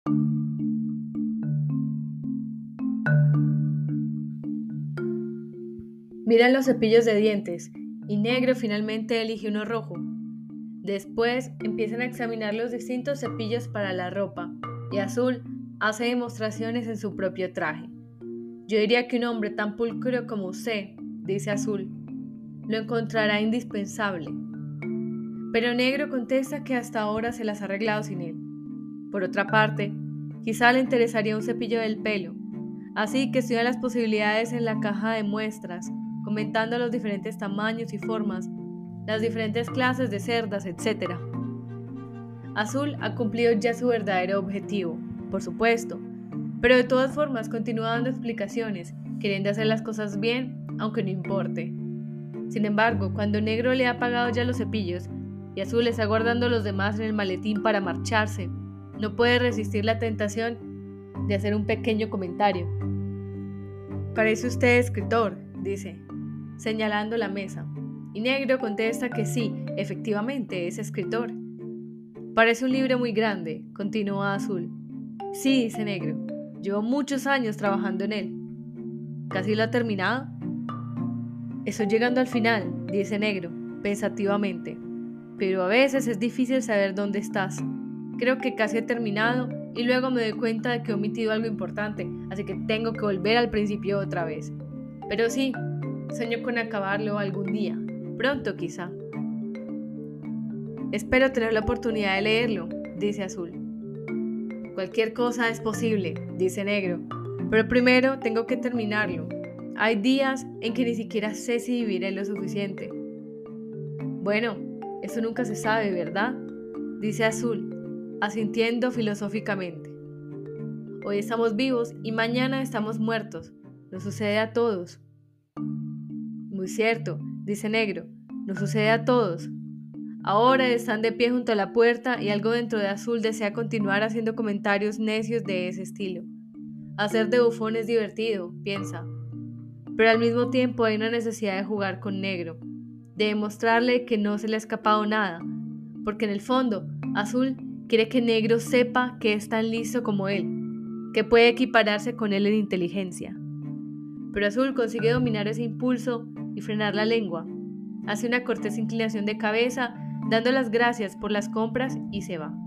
Miran los cepillos de dientes y Negro finalmente elige uno rojo. Después empiezan a examinar los distintos cepillos para la ropa y Azul hace demostraciones en su propio traje. Yo diría que un hombre tan pulcro como usted, dice Azul, lo encontrará indispensable. Pero Negro contesta que hasta ahora se las ha arreglado sin él. Por otra parte, quizá le interesaría un cepillo del pelo, así que estudia las posibilidades en la caja de muestras, comentando los diferentes tamaños y formas, las diferentes clases de cerdas, etc. Azul ha cumplido ya su verdadero objetivo, por supuesto, pero de todas formas continúa dando explicaciones, queriendo hacer las cosas bien, aunque no importe. Sin embargo, cuando Negro le ha pagado ya los cepillos y Azul está guardando los demás en el maletín para marcharse, no puede resistir la tentación de hacer un pequeño comentario. «Parece usted escritor», dice, señalando la mesa, y Negro contesta que sí, efectivamente es escritor. «Parece un libro muy grande», continúa Azul. «Sí», dice Negro, «llevo muchos años trabajando en él». «¿Casi lo ha terminado?» «Estoy llegando al final», dice Negro, pensativamente, «pero a veces es difícil saber dónde estás. Creo que casi he terminado y luego me doy cuenta de que he omitido algo importante, así que tengo que volver al principio otra vez. Pero sí, sueño con acabarlo algún día, pronto quizá». «Espero tener la oportunidad de leerlo», dice Azul. «Cualquier cosa es posible», dice Negro, «pero primero tengo que terminarlo. Hay días en que ni siquiera sé si viviré lo suficiente». «Bueno, eso nunca se sabe, ¿verdad?», dice Azul, asintiendo filosóficamente. «Hoy estamos vivos y mañana estamos muertos. Nos sucede a todos». «Muy cierto», dice Negro, «nos sucede a todos». Ahora están de pie junto a la puerta y algo dentro de Azul desea continuar haciendo comentarios necios de ese estilo. Hacer de bufón es divertido, piensa, pero al mismo tiempo hay una necesidad de jugar con Negro, de demostrarle que no se le ha escapado nada, porque en el fondo Azul quiere que Negro sepa que es tan listo como él, que puede equipararse con él en inteligencia. Pero Azul consigue dominar ese impulso y frenar la lengua. Hace una cortés inclinación de cabeza, dando las gracias por las compras y se va.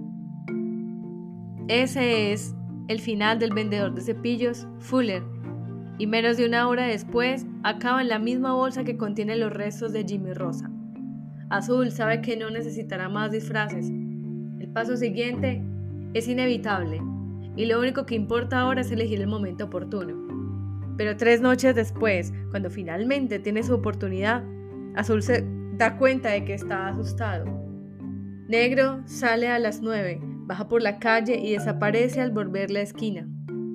Ese es el final del vendedor de cepillos, Fuller, y menos de una hora después acaba en la misma bolsa que contiene los restos de Jimmy Rosa. Azul sabe que no necesitará más disfraces. El paso siguiente es inevitable, y lo único que importa ahora es elegir el momento oportuno. Pero 3 noches después, cuando finalmente tiene su oportunidad, Azul se da cuenta de que está asustado. Negro sale a las 9, baja por la calle y desaparece al volver la esquina.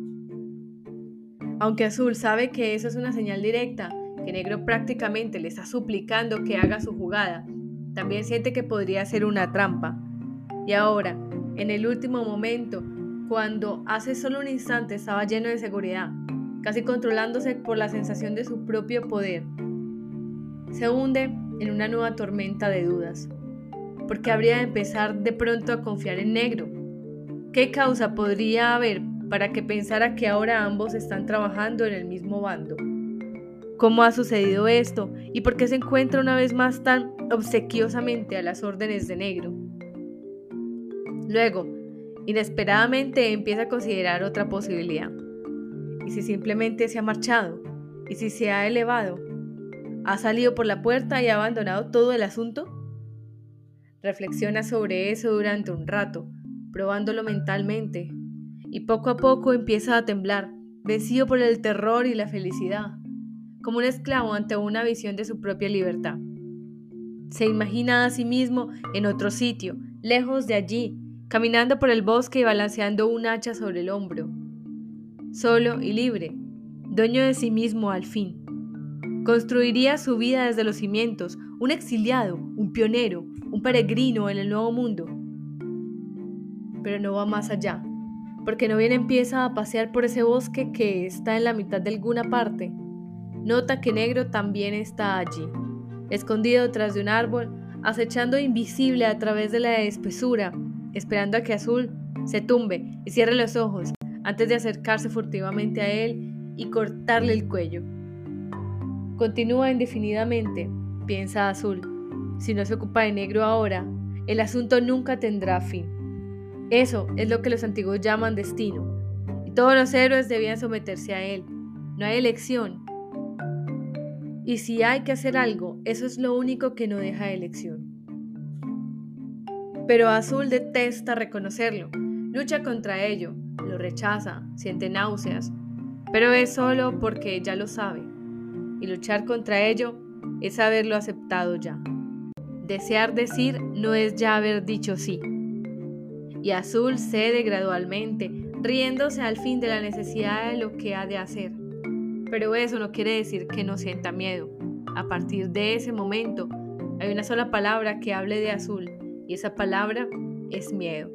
Aunque Azul sabe que eso es una señal directa, que Negro prácticamente le está suplicando que haga su jugada, también siente que podría ser una trampa. Y ahora, en el último momento, cuando hace solo un instante estaba lleno de seguridad, casi controlándose por la sensación de su propio poder, se hunde en una nueva tormenta de dudas. ¿Por qué habría de empezar de pronto a confiar en Negro? ¿Qué causa podría haber para que pensara que ahora ambos están trabajando en el mismo bando? ¿Cómo ha sucedido esto? ¿Y por qué se encuentra una vez más tan obsequiosamente a las órdenes de Negro? Luego, inesperadamente empieza a considerar otra posibilidad. ¿Y si simplemente se ha marchado? ¿Y si se ha elevado? ¿Ha salido por la puerta y ha abandonado todo el asunto? Reflexiona sobre eso durante un rato, probándolo mentalmente, y poco a poco empieza a temblar, vencido por el terror y la felicidad, como un esclavo ante una visión de su propia libertad. Se imagina a sí mismo en otro sitio, lejos de allí, caminando por el bosque y balanceando un hacha sobre el hombro, solo y libre, dueño de sí mismo al fin. Construiría su vida desde los cimientos, un exiliado, un pionero, un peregrino en el nuevo mundo. Pero no va más allá, porque no bien empieza a pasear por ese bosque que está en la mitad de alguna parte, nota que Negro también está allí, escondido detrás de un árbol, acechando invisible a través de la espesura, esperando a que Azul se tumbe y cierre los ojos antes de acercarse furtivamente a él y cortarle el cuello. Continúa indefinidamente, piensa Azul. Si no se ocupa de Negro ahora, el asunto nunca tendrá fin. Eso es lo que los antiguos llaman destino, y todos los héroes debían someterse a él. No hay elección. Y si hay que hacer algo, eso es lo único que no deja elección. Pero Azul detesta reconocerlo, lucha contra ello, lo rechaza, siente náuseas, pero es solo porque ya lo sabe. Y luchar contra ello es haberlo aceptado ya. Desear decir no es ya haber dicho sí. Y Azul cede gradualmente, riéndose al fin de la necesidad de lo que ha de hacer. Pero eso no quiere decir que no sienta miedo. A partir de ese momento, hay una sola palabra que hable de Azul, y esa palabra es miedo.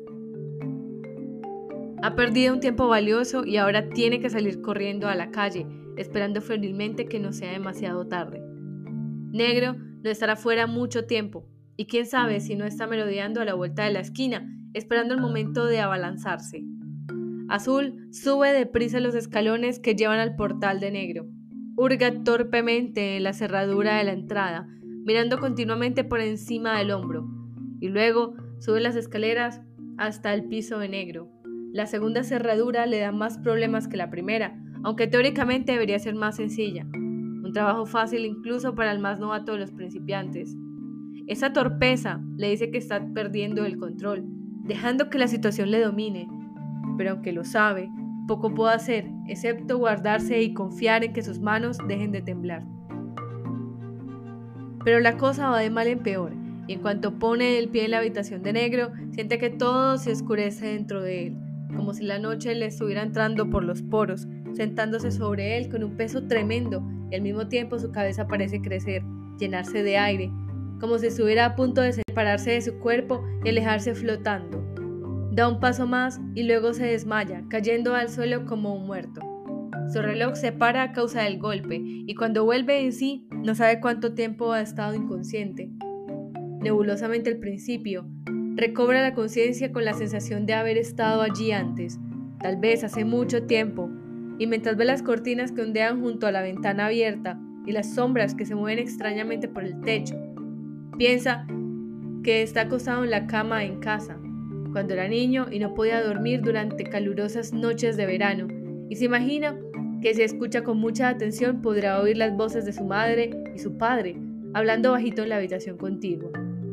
Ha perdido un tiempo valioso y ahora tiene que salir corriendo a la calle, esperando febrilmente que no sea demasiado tarde. Negro no estará fuera mucho tiempo, y quién sabe si no está merodeando a la vuelta de la esquina, esperando el momento de abalanzarse. Azul sube deprisa los escalones que llevan al portal de Negro. Hurga torpemente en la cerradura de la entrada, mirando continuamente por encima del hombro, y luego sube las escaleras hasta el piso de Negro. La segunda cerradura le da más problemas que la primera, aunque teóricamente debería ser más sencilla. Un trabajo fácil incluso para el más novato de los principiantes. Esa torpeza le dice que está perdiendo el control, dejando que la situación le domine. Pero aunque lo sabe, poco puede hacer, excepto guardarse y confiar en que sus manos dejen de temblar. Pero la cosa va de mal en peor, y en cuanto pone el pie en la habitación de Negro, siente que todo se oscurece dentro de él, como si la noche le estuviera entrando por los poros, sentándose sobre él con un peso tremendo, y al mismo tiempo su cabeza parece crecer, llenarse de aire, como si estuviera a punto de separarse de su cuerpo y alejarse flotando. Da un paso más y luego se desmaya, cayendo al suelo como un muerto. Su reloj se para a causa del golpe, y cuando vuelve en sí, no sabe cuánto tiempo ha estado inconsciente. Nebulosamente al principio, recobra la conciencia con la sensación de haber estado allí antes, tal vez hace mucho tiempo, y mientras ve las cortinas que ondean junto a la ventana abierta y las sombras que se mueven extrañamente por el techo, piensa que está acostado en la cama en casa, cuando era niño y no podía dormir durante calurosas noches de verano, y se imagina que si escucha con mucha atención podrá oír las voces de su madre y su padre, hablando bajito en la habitación contigua.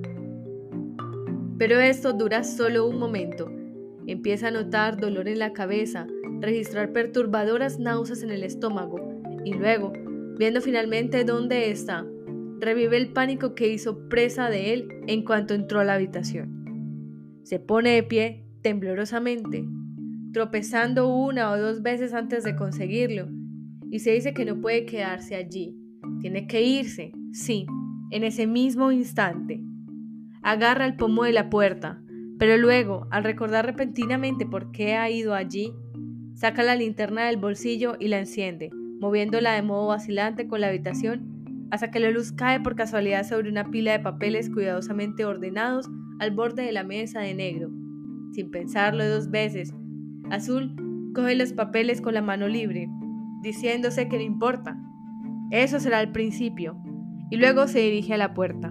Pero esto dura solo un momento. Empieza a notar dolor en la cabeza, registrar perturbadoras náuseas en el estómago, y luego, viendo finalmente dónde está, revive el pánico que hizo presa de él en cuanto entró a la habitación. Se pone de pie temblorosamente, tropezando una o dos veces antes de conseguirlo, y se dice que no puede quedarse allí. Tiene que irse, sí, en ese mismo instante. Agarra el pomo de la puerta, pero luego, al recordar repentinamente por qué ha ido allí, saca la linterna del bolsillo y la enciende, moviéndola de modo vacilante con la habitación hasta que la luz cae por casualidad sobre una pila de papeles cuidadosamente ordenados al borde de la mesa de Negro. Sin pensarlo dos veces, Azul coge los papeles con la mano libre, diciéndose que no importa. Eso será el principio, y luego se dirige a la puerta.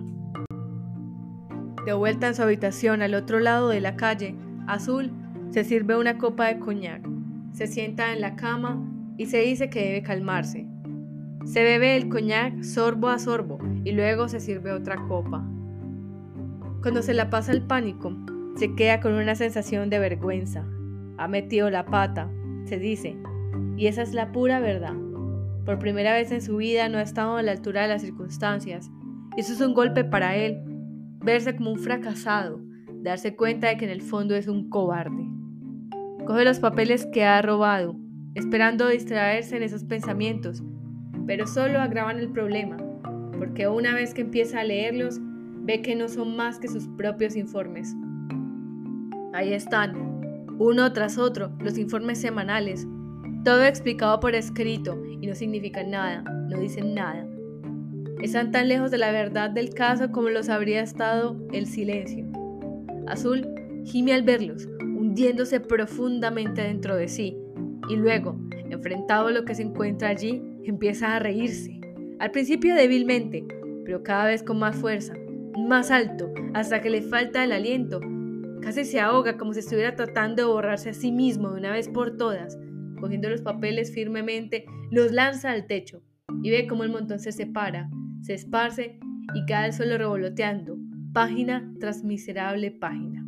De vuelta en su habitación al otro lado de la calle, Azul se sirve una copa de coñac, se sienta en la cama y se dice que debe calmarse. Se bebe el coñac sorbo a sorbo y luego se sirve otra copa. Cuando se la pasa el pánico, se queda con una sensación de vergüenza. Ha metido la pata, se dice, y esa es la pura verdad. Por primera vez en su vida no ha estado a la altura de las circunstancias, y eso es un golpe para él, verse como un fracasado, darse cuenta de que en el fondo es un cobarde. Coge los papeles que ha robado, esperando distraerse en esos pensamientos, pero solo agravan el problema, porque una vez que empieza a leerlos, ve que no son más que sus propios informes. Ahí están, uno tras otro, los informes semanales, todo explicado por escrito y no significan nada, no dicen nada. Están tan lejos de la verdad del caso como los habría estado el silencio. Azul gime al verlos, hundiéndose profundamente dentro de sí, y luego, enfrentado a lo que se encuentra allí, empieza a reírse, al principio débilmente, pero cada vez con más fuerza, más alto, hasta que le falta el aliento. Casi se ahoga como si estuviera tratando de borrarse a sí mismo de una vez por todas. Cogiendo los papeles firmemente, los lanza al techo y ve cómo el montón se separa, se esparce y cae al suelo revoloteando, página tras miserable página.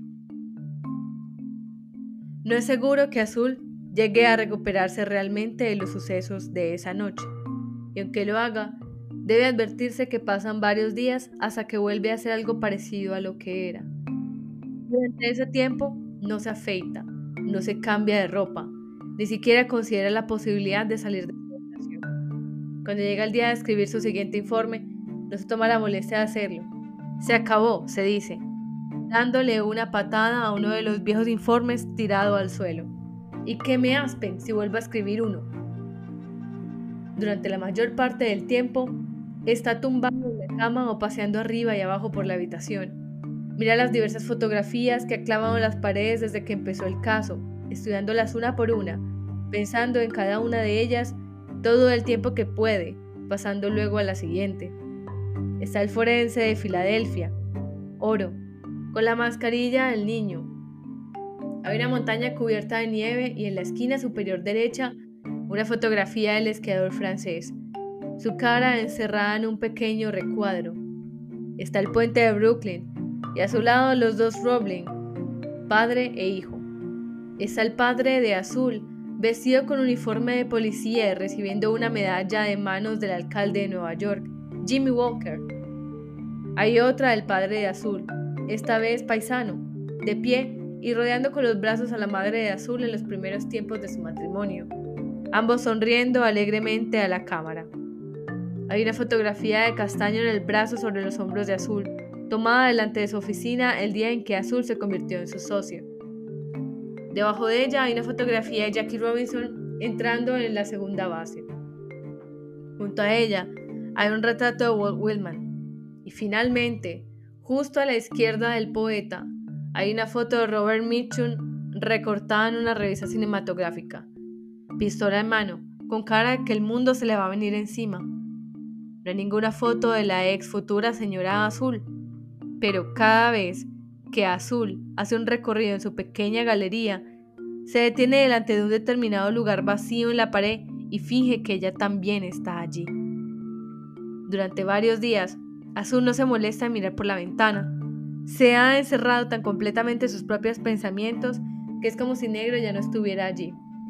No es seguro que Azul llegue a recuperarse realmente de los sucesos de esa noche, y aunque lo haga, debe advertirse que pasan varios días hasta que vuelve a ser algo parecido a lo que era. Durante ese tiempo no se afeita, no se cambia de ropa, ni siquiera considera la posibilidad de salir de su habitación. Cuando llega el día de escribir su siguiente informe, no se toma la molestia de hacerlo. Se acabó, se dice, dándole una patada a uno de los viejos informes tirado al suelo. ¿Y qué me aspen si vuelvo a escribir uno? Durante la mayor parte del tiempo, está tumbado en la cama o paseando arriba y abajo por la habitación. Mira las diversas fotografías que ha clavado en las paredes desde que empezó el caso, estudiándolas una por una, pensando en cada una de ellas todo el tiempo que puede, pasando luego a la siguiente. Está el forense de Filadelfia, oro, con la mascarilla del niño. Hay una montaña cubierta de nieve y en la esquina superior derecha una fotografía del esquiador francés, su cara encerrada en un pequeño recuadro. Está el puente de Brooklyn y a su lado los dos Roebling, padre e hijo. Está el padre de Azul, vestido con uniforme de policía y recibiendo una medalla de manos del alcalde de Nueva York, Jimmy Walker. Hay otra del padre de Azul, esta vez paisano, de pie y rodeando con los brazos a la madre de Azul en los primeros tiempos de su matrimonio, ambos sonriendo alegremente a la cámara. Hay una fotografía de Castaño en el brazo sobre los hombros de Azul, tomada delante de su oficina el día en que Azul se convirtió en su socio. Debajo de ella hay una fotografía de Jackie Robinson entrando en la segunda base. Junto a ella hay un retrato de Walt Whitman. Y finalmente, justo a la izquierda del poeta, hay una foto de Robert Mitchum recortada en una revista cinematográfica. Pistola en mano, con cara de que el mundo se le va a venir encima. No hay ninguna foto de la ex futura señora Azul, pero cada vez que Azul hace un recorrido en su pequeña galería, se detiene delante de un determinado lugar vacío en la pared y finge que ella también está allí. Durante varios días, Azul no se molesta en mirar por la ventana. Se ha encerrado tan completamente en sus propios pensamientos que es como si Negro ya no estuviera allí.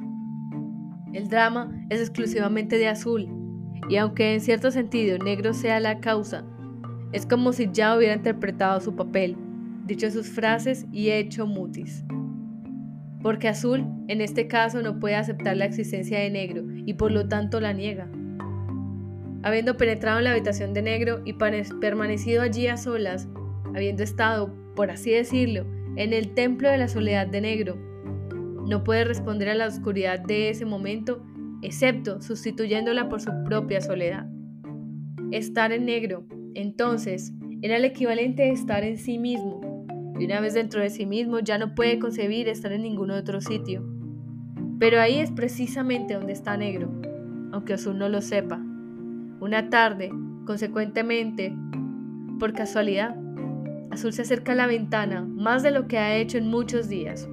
El drama es exclusivamente de Azul, y aunque en cierto sentido Negro sea la causa, es como si ya hubiera interpretado su papel, dicho sus frases y hecho mutis. Porque Azul, en este caso, no puede aceptar la existencia de Negro y por lo tanto la niega. Habiendo penetrado en la habitación de Negro y permanecido allí a solas, habiendo estado, por así decirlo, en el templo de la soledad de Negro, no puede responder a la oscuridad de ese momento, excepto sustituyéndola por su propia soledad. Estar en Negro, entonces, era el equivalente de estar en sí mismo, y una vez dentro de sí mismo ya no puede concebir estar en ningún otro sitio. Pero ahí es precisamente donde está Negro, aunque Azul no lo sepa. Una tarde, consecuentemente, por casualidad, Azul se acerca a la ventana más de lo que ha hecho en muchos días.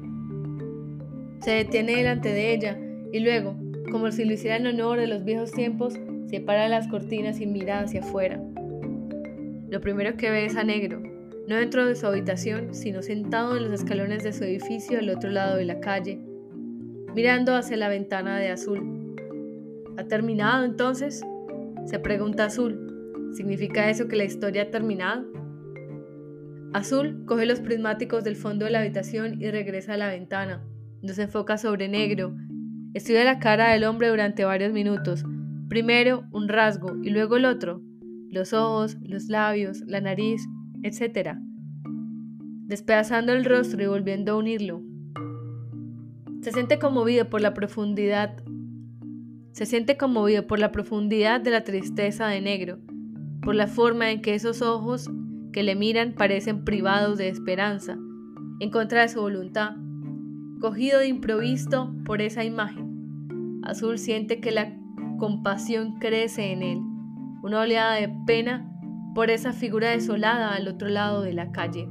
Se detiene delante de ella y luego, como si lo hiciera en honor de los viejos tiempos, separa las cortinas y mira hacia afuera. Lo primero que ve es a Negro, no dentro de su habitación, sino sentado en los escalones de su edificio al otro lado de la calle, mirando hacia la ventana de Azul. ¿Ha terminado entonces?, se pregunta Azul. ¿Significa eso que la historia ha terminado? Azul coge los prismáticos del fondo de la habitación y regresa a la ventana, donde se enfoca sobre Negro. Estudia la cara del hombre durante varios minutos, primero un rasgo y luego el otro, los ojos, los labios, la nariz, etc., despedazando el rostro y volviendo a unirlo. Se siente conmovido por la profundidad de la tristeza de Negro, por la forma en que esos ojos que le miran parecen privados de esperanza, en contra de su voluntad, cogido de improviso por esa imagen. Azul siente que la compasión crece en él, una oleada de pena por esa figura desolada al otro lado de la calle.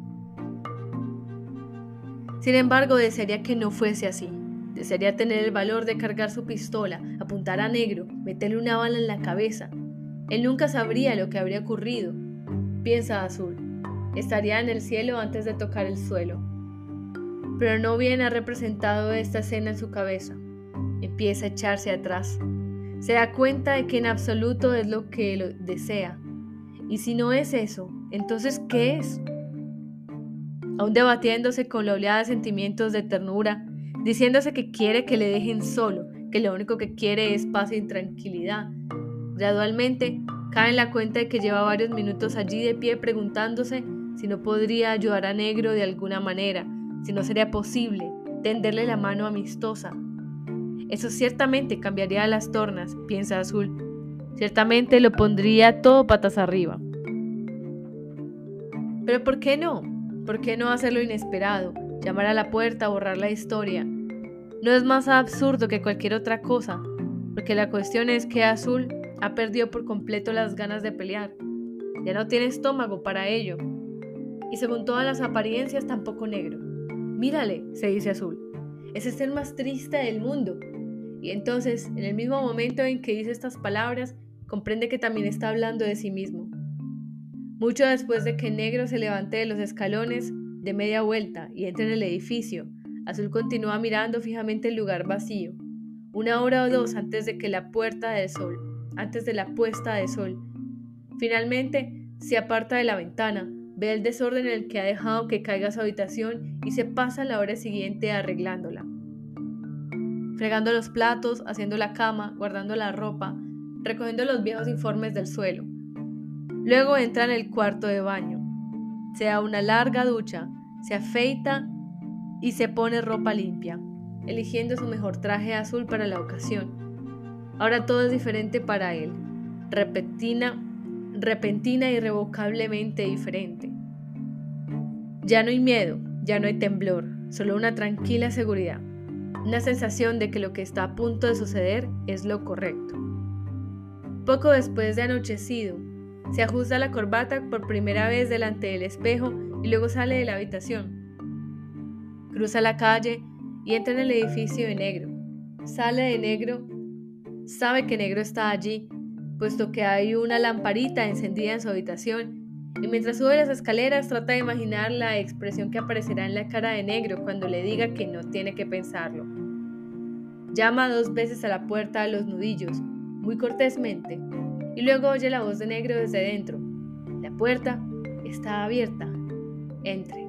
Sin embargo, desearía que no fuese así. Desearía tener el valor de cargar su pistola, apuntar a Negro, meterle una bala en la cabeza. Él nunca sabría lo que habría ocurrido. Piensa Azul. Estaría en el cielo antes de tocar el suelo. Pero no bien ha representado esta escena en su cabeza. Empieza a echarse atrás. Se da cuenta de que en absoluto es lo que lo desea. Y si no es eso, entonces ¿qué es? Aún debatiéndose con la oleada de sentimientos de ternura, diciéndose que quiere que le dejen solo, que lo único que quiere es paz y tranquilidad. Gradualmente, cae en la cuenta de que lleva varios minutos allí de pie preguntándose si no podría ayudar a Negro de alguna manera, si no sería posible tenderle la mano amistosa. Eso ciertamente cambiaría las tornas, piensa Azul. Ciertamente lo pondría todo patas arriba. Pero ¿por qué no? ¿Por qué no hacer lo inesperado? Llamar a la puerta, borrar la historia. No es más absurdo que cualquier otra cosa, porque la cuestión es que Azul ha perdido por completo las ganas de pelear. Ya no tiene estómago para ello. Y según todas las apariencias, tampoco Negro. Mírale, se dice Azul. Es el ser más triste del mundo. Y entonces, en el mismo momento en que dice estas palabras, comprende que también está hablando de sí mismo. Mucho después de que Negro se levante de los escalones de media vuelta y entre en el edificio, Azul continúa mirando fijamente el lugar vacío, 1 hora o 2 antes de la puesta de sol. Finalmente, se aparta de la ventana, ve el desorden en el que ha dejado que caiga su habitación y se pasa la hora siguiente arreglándola. Fregando los platos, haciendo la cama, guardando la ropa, recogiendo los viejos informes del suelo. Luego entra en el cuarto de baño, se da una larga ducha, se afeita y se pone ropa limpia, eligiendo su mejor traje azul para la ocasión. Ahora todo es diferente para él, repentina e irrevocablemente diferente. Ya no hay miedo, ya no hay temblor, solo una tranquila seguridad, una sensación de que lo que está a punto de suceder es lo correcto. Poco después de anochecido, se ajusta la corbata por primera vez delante del espejo y luego sale de la habitación. Cruza la calle y entra en el edificio de Negro. Sale de Negro, sabe que Negro está allí, puesto que hay una lamparita encendida en su habitación, y mientras sube las escaleras trata de imaginar la expresión que aparecerá en la cara de Negro cuando le diga que no tiene que pensarlo. Llama 2 veces a la puerta a los nudillos, muy cortésmente, y luego oye la voz de Negro desde dentro. La puerta está abierta. Entre.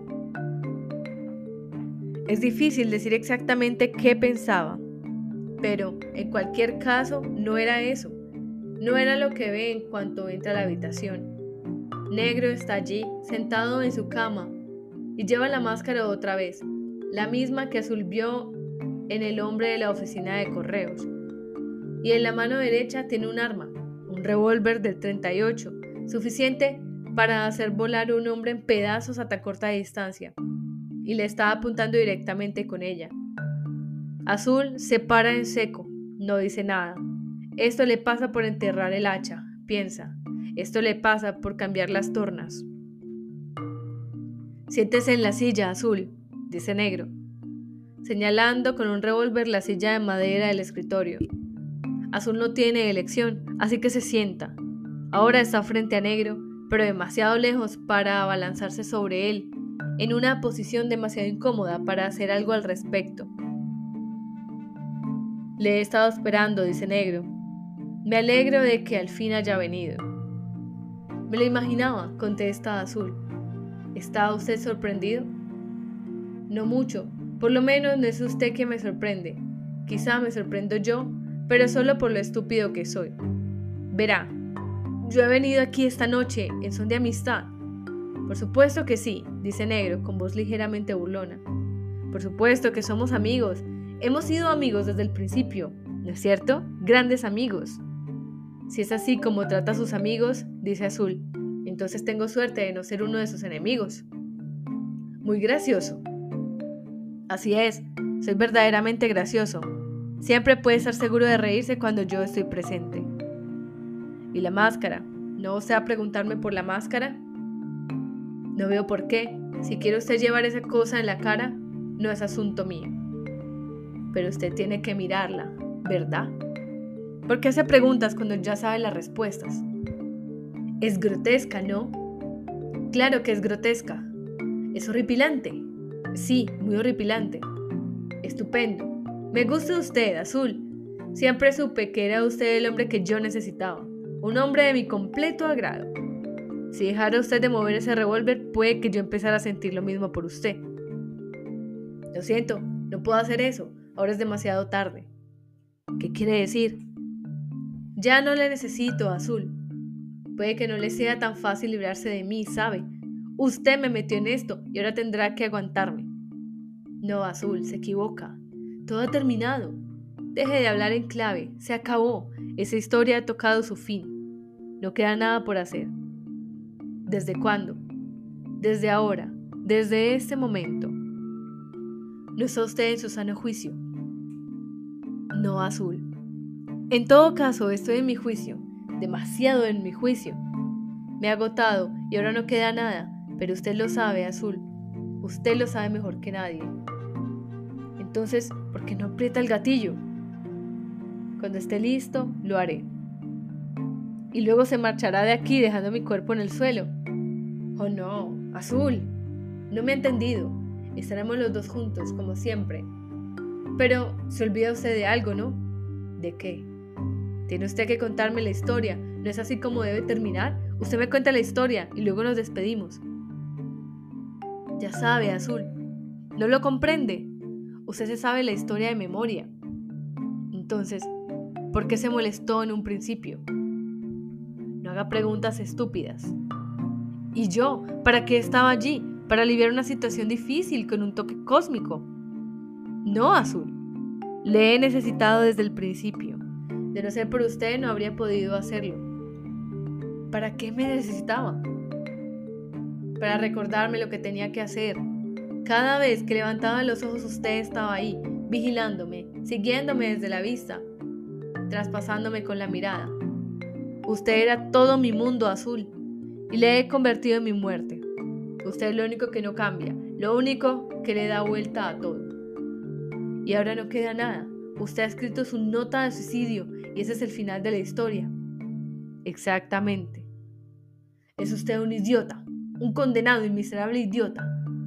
Es difícil decir exactamente qué pensaba, pero en cualquier caso no era eso. No era lo que ve en cuanto entra a la habitación. Negro está allí, sentado en su cama, y lleva la máscara otra vez, la misma que Azul vio en el hombre de la oficina de correos. Y en la mano derecha tiene un arma, un revólver del 38, suficiente para hacer volar un hombre en pedazos a tan corta distancia, y le está apuntando directamente con ella. Azul se para en seco, no dice nada. Esto le pasa por enterrar el hacha, piensa. Esto le pasa por cambiar las tornas. Siéntese en la silla, Azul, dice Negro, señalando con un revólver la silla de madera del escritorio. Azul no tiene elección, así que se sienta. Ahora está frente a Negro, pero demasiado lejos para abalanzarse sobre él, en una posición demasiado incómoda para hacer algo al respecto. Le he estado esperando, dice Negro. Me alegro de que al fin haya venido. Me lo imaginaba, contesta Azul. ¿Está usted sorprendido? No mucho, por lo menos no es usted quien me sorprende. Quizá me sorprendo yo, pero solo por lo estúpido que soy. Verá, yo he venido aquí esta noche en son de amistad. Por supuesto que sí, dice Negro con voz ligeramente burlona. Por supuesto que somos amigos. Hemos sido amigos desde el principio, ¿no es cierto? Grandes amigos. Si es así como trata a sus amigos, dice Azul, entonces tengo suerte de no ser uno de sus enemigos. Muy gracioso. Así es, soy verdaderamente gracioso. Siempre puede estar seguro de reírse cuando yo estoy presente. ¿Y la máscara? ¿No osea preguntarme por la máscara? No veo por qué. Si quiere usted llevar esa cosa en la cara, no es asunto mío. Pero usted tiene que mirarla, ¿verdad? ¿Por qué hace preguntas cuando ya sabe las respuestas? Es grotesca, ¿no? Claro que es grotesca. Es horripilante. Sí, muy horripilante. Estupendo. Me gusta usted, Azul. Siempre supe que era usted el hombre que yo necesitaba. Un hombre de mi completo agrado. Si dejara usted de mover ese revólver, puede que yo empezara a sentir lo mismo por usted. Lo siento, no puedo hacer eso. Ahora es demasiado tarde. ¿Qué quiere decir? Ya no le necesito, Azul. Puede que no le sea tan fácil librarse de mí, ¿sabe? Usted me metió en esto y ahora tendrá que aguantarme. No, Azul, se equivoca. Todo ha terminado. Deje de hablar en clave. Se acabó. Esa historia ha tocado su fin. No queda nada por hacer. ¿Desde cuándo? Desde ahora. Desde este momento. ¿No está usted en su sano juicio? No, Azul. En todo caso, estoy en mi juicio. Demasiado en mi juicio. Me he agotado y ahora no queda nada. Pero usted lo sabe, Azul. Usted lo sabe mejor que nadie. Entonces, ¿por qué no aprieta el gatillo? Cuando esté listo, lo haré. Y luego se marchará de aquí dejando mi cuerpo en el suelo. Oh no, Azul. No me ha entendido. Estaremos los dos juntos, como siempre. Pero se olvida usted de algo, ¿no? ¿De qué? Tiene usted que contarme la historia. ¿No es así como debe terminar? Usted me cuenta la historia y luego nos despedimos. Ya sabe, Azul. ¿No lo comprende? Usted se sabe la historia de memoria. Entonces, ¿por qué se molestó en un principio? No haga preguntas estúpidas. ¿Y yo? ¿Para qué estaba allí? Para aliviar una situación difícil con un toque cósmico. No, Azul. Le he necesitado desde el principio. De no ser por usted, no habría podido hacerlo. ¿Para qué me necesitaba? Para recordarme lo que tenía que hacer. Cada vez que levantaba los ojos usted estaba ahí, vigilándome, siguiéndome desde la vista, traspasándome con la mirada. Usted era todo mi mundo, Azul, y le he convertido en mi muerte. Usted es lo único que no cambia, lo único que le da vuelta a todo. Y ahora no queda nada. Usted ha escrito su nota de suicidio y ese es el final de la historia. Exactamente. Es usted un idiota, un condenado y miserable idiota.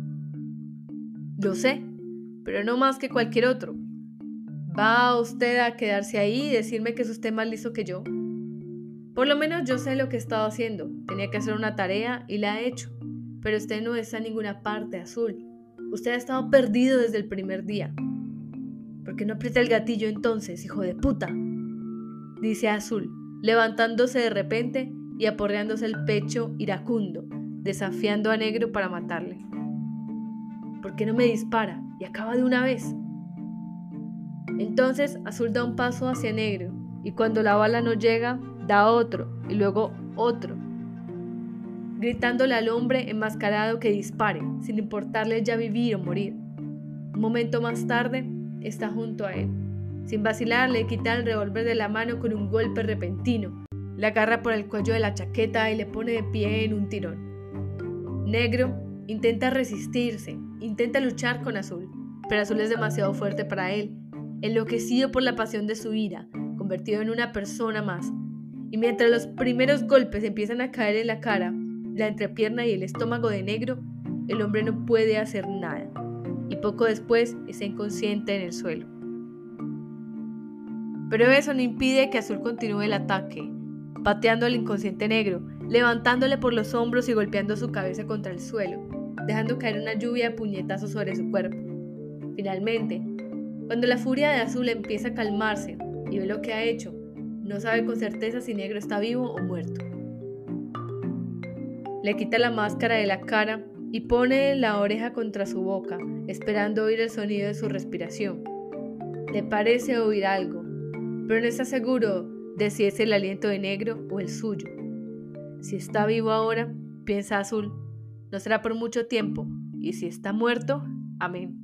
Lo sé, pero no más que cualquier otro. ¿Va usted a quedarse ahí y decirme que es usted más listo que yo? Por lo menos yo sé lo que he estado haciendo. Tenía que hacer una tarea y la he hecho. Pero usted no está en ninguna parte, Azul. Usted ha estado perdido desde el primer día. ¿Por qué no aprieta el gatillo entonces, hijo de puta? Dice Azul, levantándose de repente y aporreándose el pecho iracundo, desafiando a Negro para matarle. ¿Por qué no me dispara y acaba de una vez? Entonces Azul da un paso hacia Negro y cuando la bala no llega, da otro y luego otro, gritándole al hombre enmascarado que dispare, sin importarle ya vivir o morir. Un momento más tarde, está junto a él. Sin vacilar, le quita el revólver de la mano con un golpe repentino, le agarra por el cuello de la chaqueta y le pone de pie en un tirón. Negro intenta resistirse, intenta luchar con Azul, pero Azul es demasiado fuerte para él, enloquecido por la pasión de su ira, convertido en una persona más. Y mientras los primeros golpes empiezan a caer en la cara, la entrepierna y el estómago de Negro, el hombre no puede hacer nada, y poco después está inconsciente en el suelo. Pero eso no impide que Azul continúe el ataque, pateando al inconsciente Negro, levantándole por los hombros y golpeando su cabeza contra el suelo, dejando caer una lluvia de puñetazos sobre su cuerpo. Finalmente, cuando la furia de Azul empieza a calmarse y ve lo que ha hecho, no sabe con certeza si Negro está vivo o muerto. Le quita la máscara de la cara y pone la oreja contra su boca, esperando oír el sonido de su respiración. Le parece oír algo, pero no está seguro de si es el aliento de Negro o el suyo. Si está vivo ahora, piensa Azul, no será por mucho tiempo y si está muerto, amén.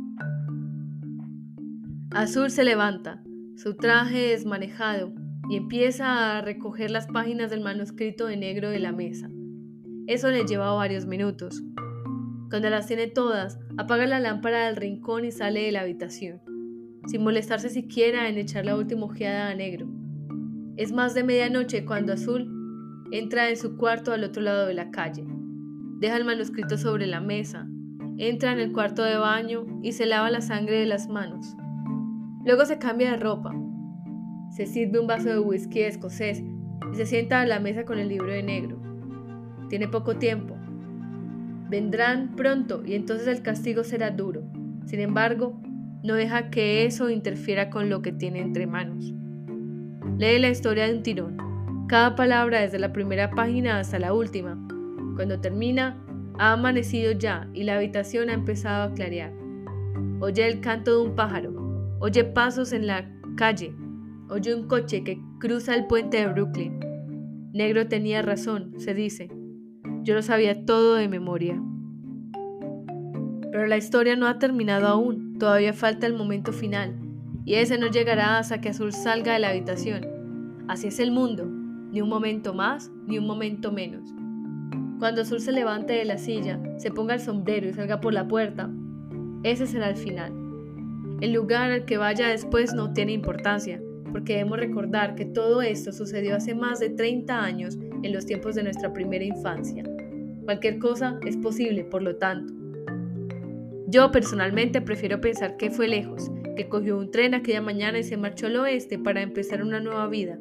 Azul se levanta, su traje desmanejado, y empieza a recoger las páginas del manuscrito de negro de la mesa. Eso le lleva varios minutos. Cuando las tiene todas, apaga la lámpara del rincón y sale de la habitación, sin molestarse siquiera en echar la última ojeada a negro. Es más de medianoche cuando Azul entra en su cuarto al otro lado de la calle. Deja el manuscrito sobre la mesa, entra en el cuarto de baño y se lava la sangre de las manos. Luego se cambia de ropa, se sirve un vaso de whisky escocés y se sienta a la mesa con el libro de negro. Tiene poco tiempo. Vendrán pronto y entonces el castigo será duro. Sin embargo, no deja que eso interfiera con lo que tiene entre manos. Lee la historia de un tirón, cada palabra desde la primera página hasta la última. Cuando termina, ha amanecido ya y la habitación ha empezado a clarear. Oye el canto de un pájaro, oye pasos en la calle, oye un coche que cruza el puente de Brooklyn. Negro tenía razón, se dice. Yo lo sabía todo de memoria. Pero la historia no ha terminado aún, todavía falta el momento final, y ese no llegará hasta que Azul salga de la habitación. Así es el mundo, ni un momento más, ni un momento menos. Cuando Azul se levante de la silla, se ponga el sombrero y salga por la puerta, ese será el final. El lugar al que vaya después no tiene importancia, porque debemos recordar que todo esto sucedió hace más de 30 años en los tiempos de nuestra primera infancia. Cualquier cosa es posible, por lo tanto. Yo personalmente prefiero pensar que fue lejos, que cogió un tren aquella mañana y se marchó al oeste para empezar una nueva vida.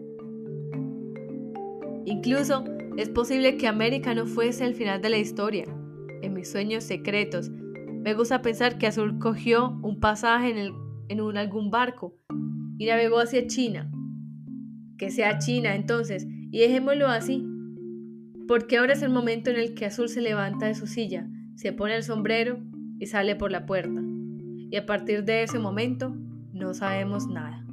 Incluso es posible que América no fuese el final de la historia. En mis sueños secretos, me gusta pensar que Azul cogió un pasaje en algún barco y navegó hacia China. Que sea China entonces, y dejémoslo así. Porque ahora es el momento en el que Azul se levanta de su silla, se pone el sombrero y sale por la puerta. Y a partir de ese momento, no sabemos nada.